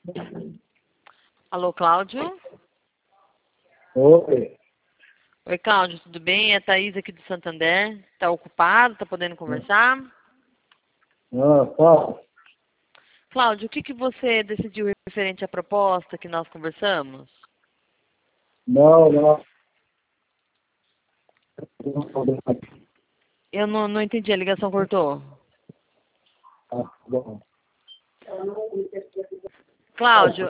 Alô, Cláudio? Oi. Oi, Cláudio, tudo bem? É a Thaís aqui do Santander. Está ocupado? Está podendo conversar? Fala. Cláudio, o que você decidiu referente à proposta que nós conversamos? Não. Eu não entendi, a ligação cortou. Bom. Cláudio,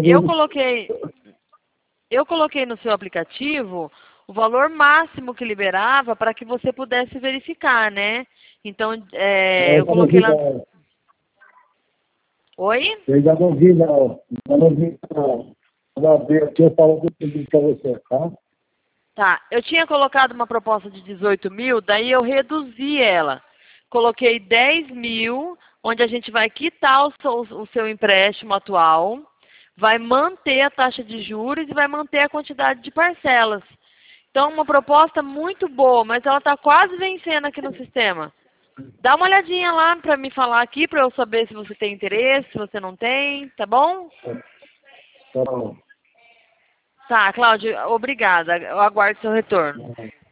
eu coloquei no seu aplicativo o valor máximo que liberava para que você pudesse verificar, né? Então, eu coloquei lá... Oi? Eu já não vi, não. Já não vi, não. Vou ver aqui, eu falo tudo para você, tá? Tá, eu tinha colocado uma proposta de 18 mil, daí eu reduzi ela. Coloquei 10 mil, onde a gente vai quitar o seu empréstimo atual, vai manter a taxa de juros e vai manter a quantidade de parcelas. Então, uma proposta muito boa, mas ela está quase vencendo aqui no sistema. Dá uma olhadinha lá para me falar aqui, para eu saber se você tem interesse, se você não tem, tá bom? Tá bom. Tá, Cláudio, obrigada. Eu aguardo seu retorno.